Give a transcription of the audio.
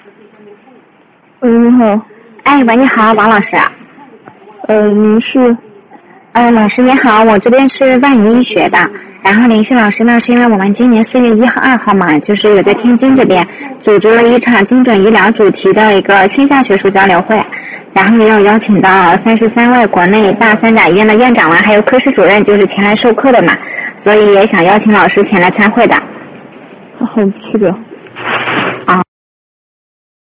你好。 哎，喂，你好，王老师。 您是？ 老师你好，我这边是万宇医学的，然后联系老师呢，是因为我们今年4月1号、2号嘛，就是有在天津这边组织了一场精准医疗主题的一个线下学术交流会，然后也有邀请到33位国内大3甲医院的院长啊，还有科室主任，就是前来授课的嘛，所以也想邀请老师前来参会的。 好，去的。